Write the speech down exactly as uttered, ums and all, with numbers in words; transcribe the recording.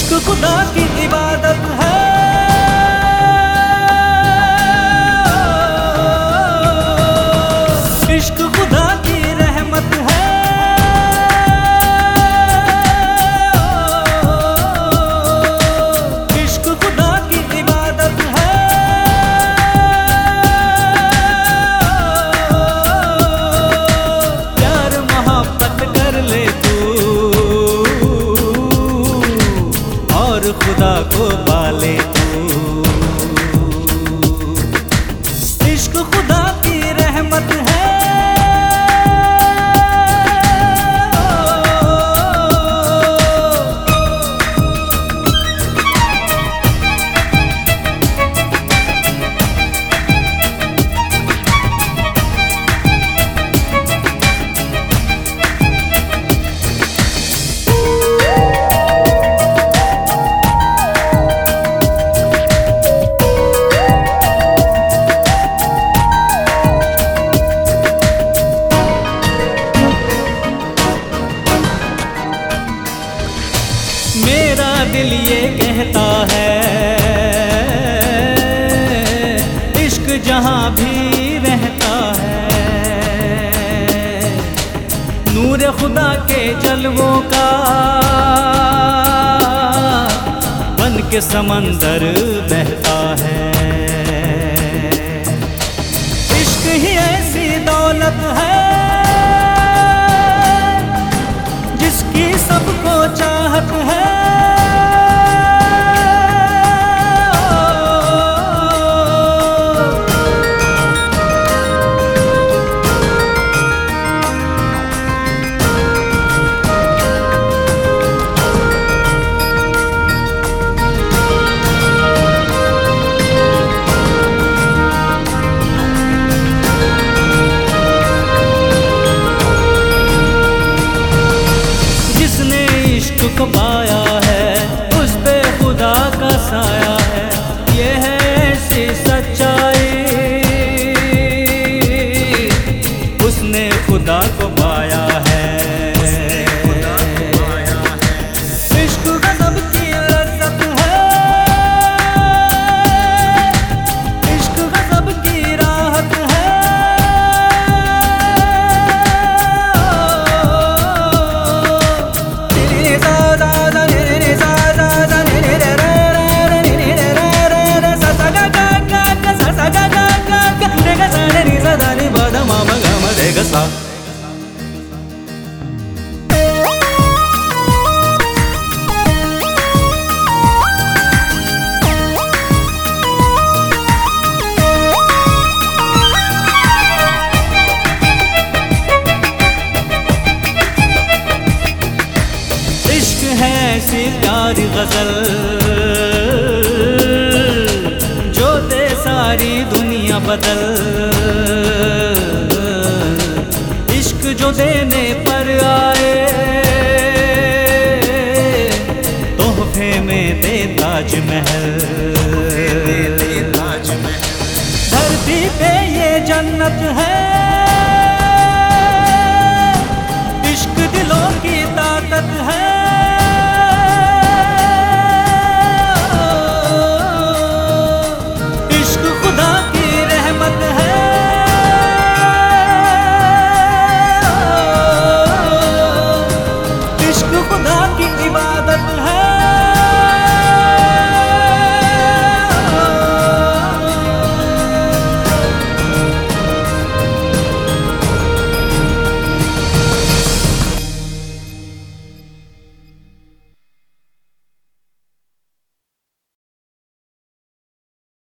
इश्क खुदा की इबादत है। इश्क खुदा की रहमत है। इश्क खुदा की इबादत है। प्यार मोहब्बत कर ले तू और खुदा को पाले तू। इश्क खुदा की रहमत है। मेरा दिल ये कहता है इश्क जहाँ भी रहता है, नूर खुदा के जलवों का बन के समंदर बहता है। इश्क ही ऐसी दौलत है जिसकी सबको चाहत है। को पाया है उस पे खुदा का साया है। ये है ऐसी सच्चाई उसने खुदा को पाया है। इश्क गज़ब की लज़्ज़त है। इश्क गज़ब की राहत है। इश्क है ऐसी प्यारी गजल जो दे सारी दुनिया बदल। इश्क जो देने पर आए तोहफे में दे ताजमहल। धरती पे ये जन्नत है। इश्क दिलों की ताकत है। इश्क खुदा की रहमत है। इश्क खुदा की इबादत